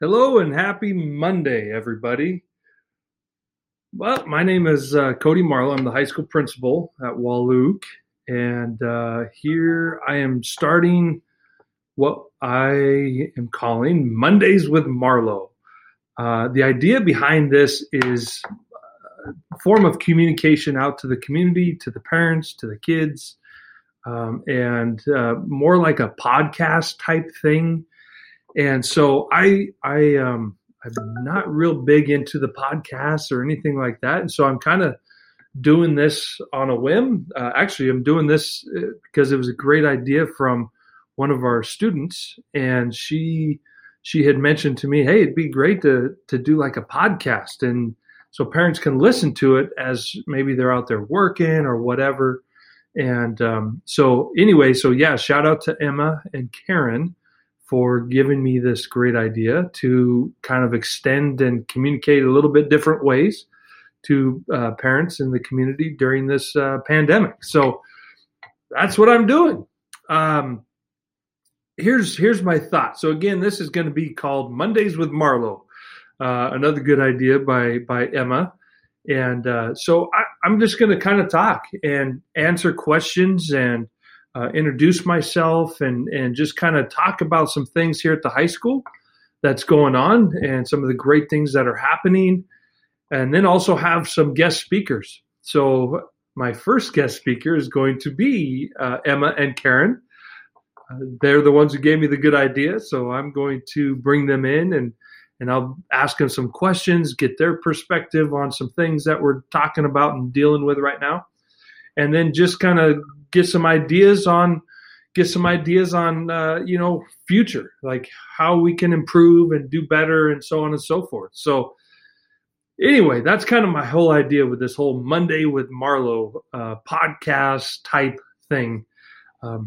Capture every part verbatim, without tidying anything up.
Hello and happy Monday, everybody. Well, my name is uh, Cody Marlowe. I'm the high school principal at Wahluke, and uh, here I am starting what I am calling Mondays with Marlowe. Uh, the idea behind this is a form of communication out to the community, to the parents, to the kids, um, and uh, more like a podcast type thing. And so I, I, um, I'm not real big into the podcasts or anything like that. And so I'm kind of doing this on a whim. Uh, actually, I'm doing this because it was a great idea from one of our students. And she, she had mentioned to me, hey, it'd be great to, to do like a podcast. And so parents can listen to it as maybe they're out there working or whatever. And um, so anyway, so yeah, shout out to Emma and Karen for giving me this great idea to kind of extend and communicate a little bit different ways to uh, parents in the community during this uh, pandemic. So that's what I'm doing. Um, here's here's my thought. So again, this is going to be called Mondays with Marlowe. Uh, another good idea by by Emma. And uh, so I, I'm just going to kind of talk and answer questions and Uh, introduce myself and, and just kind of talk about some things here at the high school that's going on and some of the great things that are happening, and then also have some guest speakers. So my first guest speaker is going to be uh, Emma and Karen. Uh, they're the ones who gave me the good idea, so I'm going to bring them in and and I'll ask them some questions, get their perspective on some things that we're talking about and dealing with right now, and then just kind of get some ideas on, get some ideas on, uh, you know, future, like how we can improve and do better and so on and so forth. So anyway, that's kind of my whole idea with this whole Monday with Marlowe uh, podcast type thing. Um,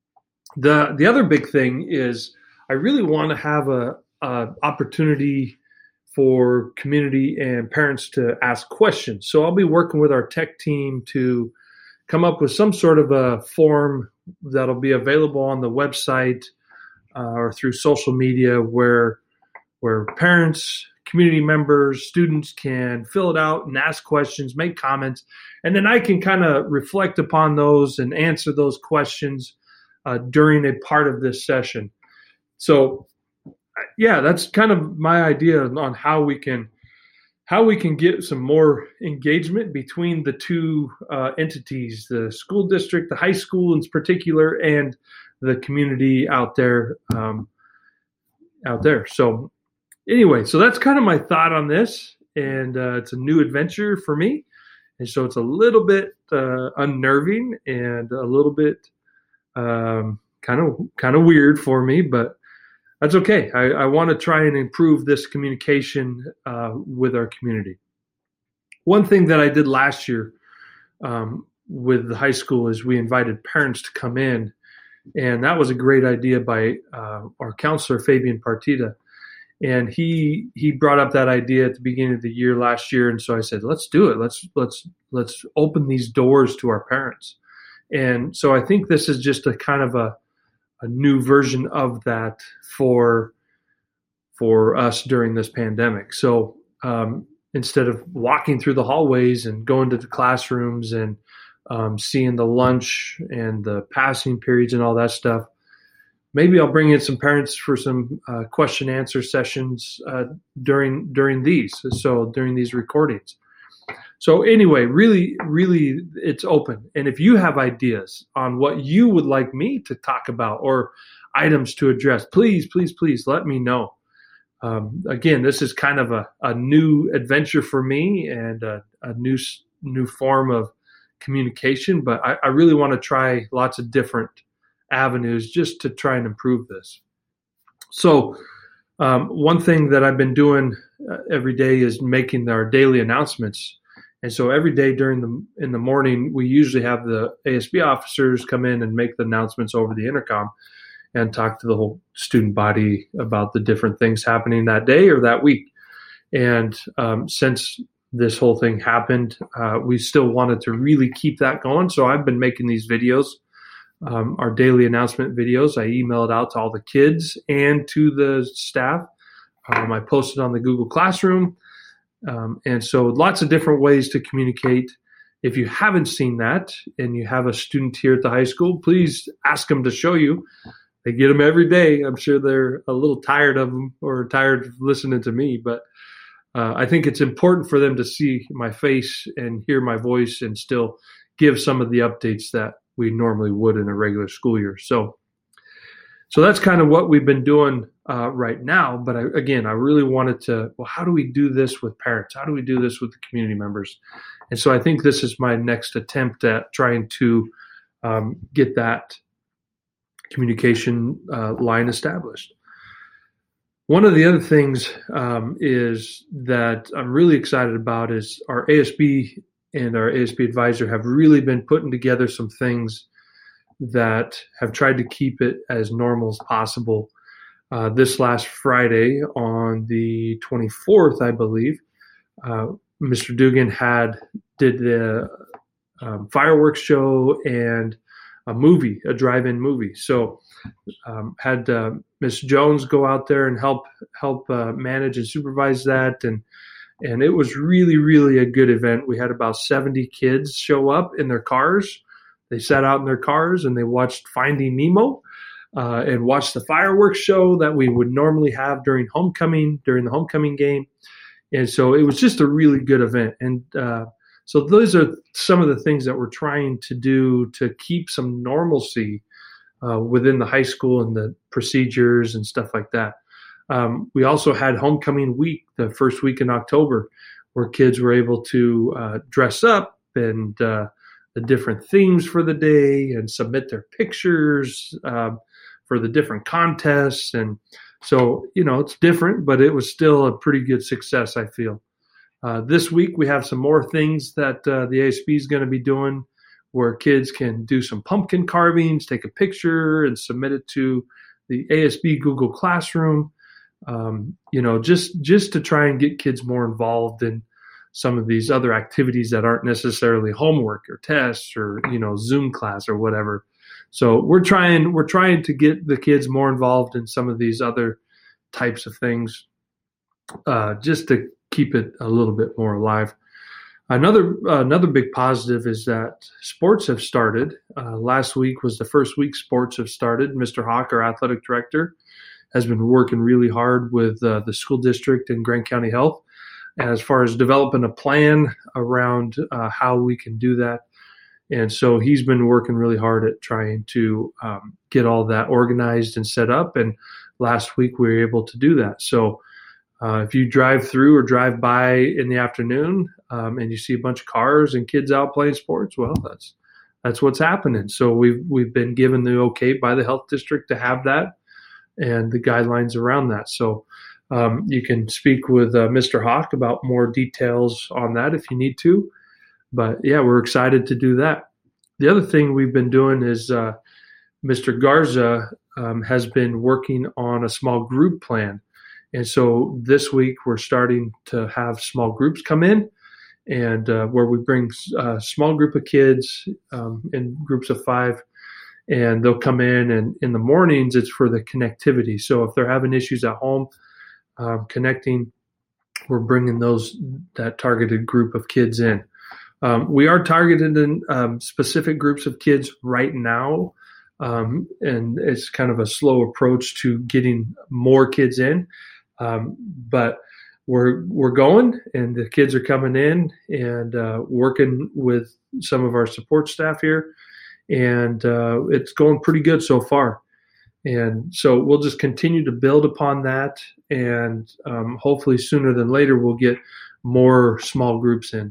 the the other big thing is I really want to have a, a opportunity for community and parents to ask questions. So I'll be working with our tech team to come up with some sort of a form that'll be available on the website uh, or through social media where where parents, community members, students can fill it out and ask questions, make comments, and then I can kind of reflect upon those and answer those questions uh, during a part of this session. So yeah, that's kind of my idea on how we can how we can get some more engagement between the two uh, entities, the school district, the high school in particular, and the community out there, um, out there. So anyway, so that's kind of my thought on this, and uh, it's a new adventure for me. And so it's a little bit uh, unnerving and a little bit um, kind of kind of weird for me, but that's okay. I, I want to try and improve this communication uh, with our community. One thing that I did last year um, with the high school is we invited parents to come in, and that was a great idea by uh, our counselor, Fabian Partita. And he he brought up that idea at the beginning of the year last year, and so I said, let's do it. Let's let's let's open these doors to our parents. And so I think this is just a kind of a a new version of that for for us during this pandemic. So um, instead of walking through the hallways and going to the classrooms and um, seeing the lunch and the passing periods and all that stuff, maybe I'll bring in some parents for some uh, question answer sessions uh, during during these. So during these recordings. So anyway, really, really, it's open. And if you have ideas on what you would like me to talk about or items to address, please, please, please let me know. Um, again, this is kind of a, a new adventure for me and a, a new new form of communication, but I, I really want to try lots of different avenues just to try and improve this. So um, one thing that I've been doing uh, every day is making our daily announcements. And so every day during the in the morning, we usually have the A S B officers come in and make the announcements over the intercom and talk to the whole student body about the different things happening that day or that week. And um, since this whole thing happened, uh, we still wanted to really keep that going. So I've been making these videos, um, our daily announcement videos. I email it out to all the kids and to the staff Um, I posted on the Google Classroom. Um, and so lots of different ways to communicate. If you haven't seen that and you have a student here at the high school, please ask them to show you. They get them every day. I'm sure they're a little tired of them or tired of listening to me, but uh, I think it's important for them to see my face and hear my voice and still give some of the updates that we normally would in a regular school year. So, so that's kind of what we've been doing uh, right now. But I, again, I really wanted to, well, how do we do this with parents? How do we do this with the community members? And so I think this is my next attempt at trying to um, get that communication uh, line established. One of the other things um, is that I'm really excited about is our A S B and our A S B advisor have really been putting together some things that have tried to keep it as normal as possible. Uh, this last Friday on the twenty-fourth, I believe, uh, Mister Dugan had did the um, fireworks show and a movie, a drive-in movie. So um, had uh, Miss Jones go out there and help help uh, manage and supervise that, and and it was really really a good event. We had about seventy kids show up in their cars. They sat out in their cars and they watched Finding Nemo uh, and watched the fireworks show that we would normally have during homecoming during the homecoming game. And so it was just a really good event. And uh, so those are some of the things that we're trying to do to keep some normalcy uh, within the high school and the procedures and stuff like that. Um, we also had homecoming week, the first week in October, where kids were able to uh, dress up and uh, the different themes for the day and submit their pictures uh, for the different contests. And so, you know, it's different, but it was still a pretty good success, I feel. Uh, this week, we have some more things that uh, the A S B is going to be doing where kids can do some pumpkin carvings, take a picture, and submit it to the A S B Google Classroom, um, you know, just, just to try and get kids more involved in some of these other activities that aren't necessarily homework or tests or, you know, Zoom class or whatever. So we're trying, we're trying to get the kids more involved in some of these other types of things, uh, just to keep it a little bit more alive. Another, uh, another big positive is that sports have started. Uh, last week was the first week sports have started. Mister Hawk, our athletic director, has been working really hard with uh, the school district and Grant County Health as far as developing a plan around uh, how we can do that. And so he's been working really hard at trying to um, get all that organized and set up. And last week we were able to do that. So uh, if you drive through or drive by in the afternoon um, and you see a bunch of cars and kids out playing sports, well, that's that's what's happening. So we've we've been given the okay by the health district to have that and the guidelines around that. So Um, you can speak with uh, Mister Hawk about more details on that if you need to. But, yeah, we're excited to do that. The other thing we've been doing is uh, Mister Garza um, has been working on a small group plan. And so this week we're starting to have small groups come in and uh, where we bring a small group of kids um, in groups of five. And they'll come in, and in the mornings it's for the connectivity. So if they're having issues at home, Um, connecting, we're bringing those that targeted group of kids in. Um, we are targeted in um, specific groups of kids right now, um, and it's kind of a slow approach to getting more kids in. Um, but we're we're going, and the kids are coming in and uh, working with some of our support staff here, and uh, it's going pretty good so far. And so we'll just continue to build upon that, and um, hopefully sooner than later we'll get more small groups in.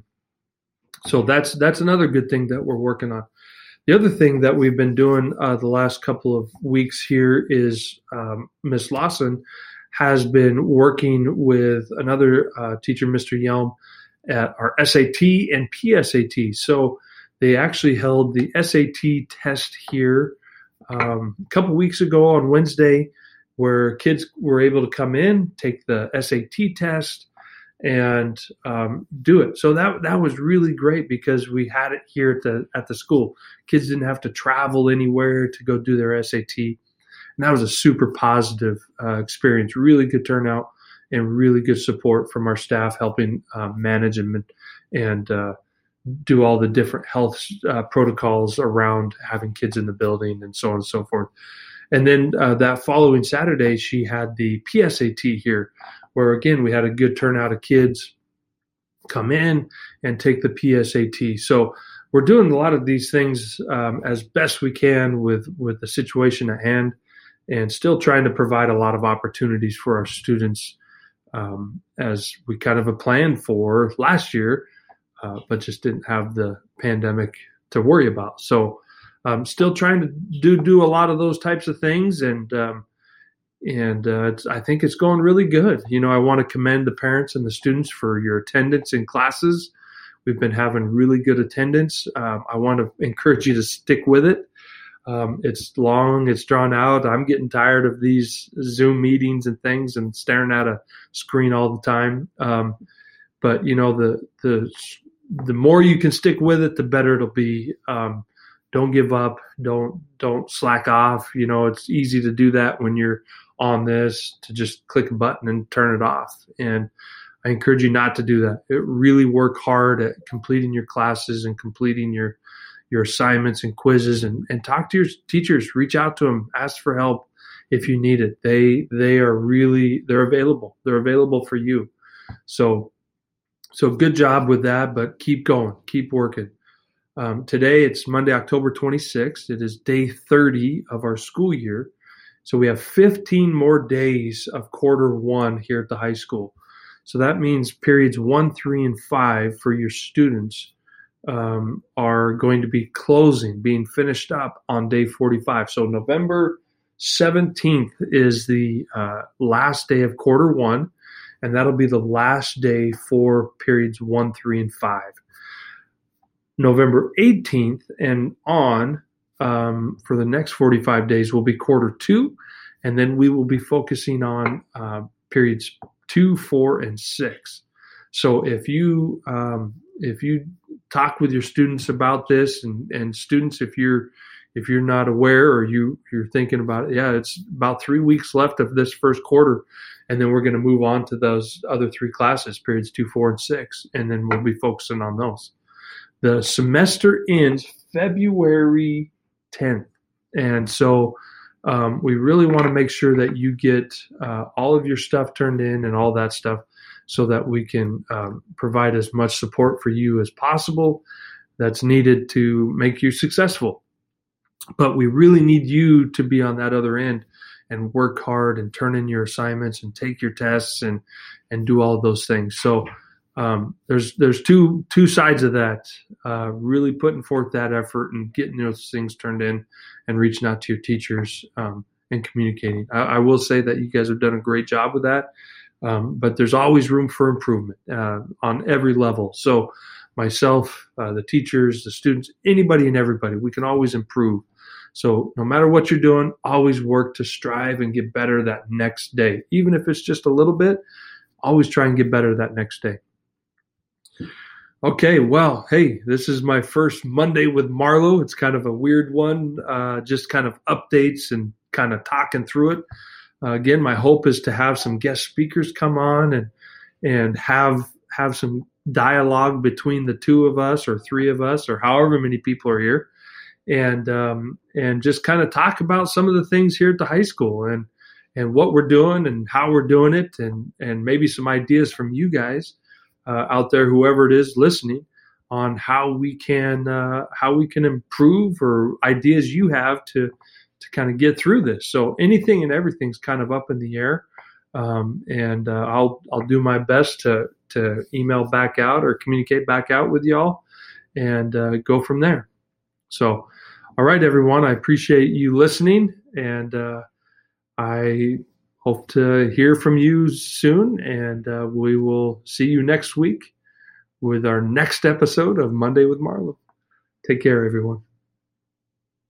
So that's that's another good thing that we're working on. The other thing that we've been doing uh, the last couple of weeks here is um, Miss Lawson has been working with another uh, teacher, Mister Yelm, at our S A T and P S A T. So they actually held the S A T test here Um, a couple weeks ago on Wednesday, where kids were able to come in, take the S A T test, and um, do it. So that that was really great because we had it here at the at the school. Kids didn't have to travel anywhere to go do their S A T, and that was a super positive uh, experience. Really good turnout, and really good support from our staff helping uh, manage and, and uh, do all the different health uh, protocols around having kids in the building and so on and so forth. And then uh, that following Saturday, she had the P S A T here, where, again, we had a good turnout of kids come in and take the P S A T. So we're doing a lot of these things um, as best we can with, with the situation at hand, and still trying to provide a lot of opportunities for our students um, as we kind of a planned for last year, uh, but just didn't have the pandemic to worry about. So um, still trying to do do a lot of those types of things, and um, and uh, it's, I think it's going really good. You know, I want to commend the parents and the students for your attendance in classes. We've been having really good attendance. Um, I want to encourage you to stick with it. Um, it's long, it's drawn out. I'm getting tired of these Zoom meetings and things and staring at a screen all the time. Um, but you know, the the the more you can stick with it, the better it'll be. Um, don't give up. Don't don't slack off. You know, it's easy to do that when you're on this, to just click a button and turn it off. And I encourage you not to do that. It really work hard at completing your classes and completing your your assignments and quizzes, and, and talk to your teachers. Reach out to them. Ask for help if you need it. They they are really, they're available. They're available for you. So so good job with that, but keep going. Keep working. Um, today, it's Monday, October twenty-sixth. It is day thirty of our school year. So we have fifteen more days of quarter one here at the high school. So that means periods one, three, and five for your students um, are going to be closing, being finished up on day forty-five. So November seventeenth is the uh, last day of quarter one, and that'll be the last day for periods one, three, and five. November eighteenth and on um, for the next forty-five days will be quarter two, and then we will be focusing on uh, periods two, four, and six. So if you um, if you talk with your students about this, and, and students, if you're if you're not aware, or you you're thinking about it, yeah, it's about three weeks left of this first quarter, and then we're going to move on to those other three classes, periods two, four, and six, and then we'll be focusing on those. The semester ends February tenth, and so um, we really want to make sure that you get uh, all of your stuff turned in and all that stuff, so that we can um, provide as much support for you as possible that's needed to make you successful. But we really need you to be on that other end and work hard and turn in your assignments and take your tests and and do all of those things. So Um, there's there's two two sides of that. Uh, really putting forth that effort and getting those things turned in, and reaching out to your teachers um, and communicating. I, I will say that you guys have done a great job with that, um, but there's always room for improvement uh, on every level. So myself, uh, the teachers, the students, anybody and everybody, we can always improve. So no matter what you're doing, always work to strive and get better that next day. Even if it's just a little bit, always try and get better that next day. Okay, well, hey, this is my first Monday with Marlo. It's kind of a weird one, uh, just kind of updates and kind of talking through it. Uh, again, my hope is to have some guest speakers come on and and have have some dialogue between the two of us or three of us or however many people are here, and um, and just kind of talk about some of the things here at the high school and and what we're doing and how we're doing it, and and maybe some ideas from you guys Uh, out there, whoever it is listening, on how we can uh, how we can improve, or ideas you have to to kind of get through this. So anything and everything's kind of up in the air, um, and uh, I'll I'll do my best to to email back out or communicate back out with y'all, and uh, go from there. So, all right, everyone, I appreciate you listening, and uh, I hope to hear from you soon, and uh, we will see you next week with our next episode of Monday with Marlo. Take care, everyone.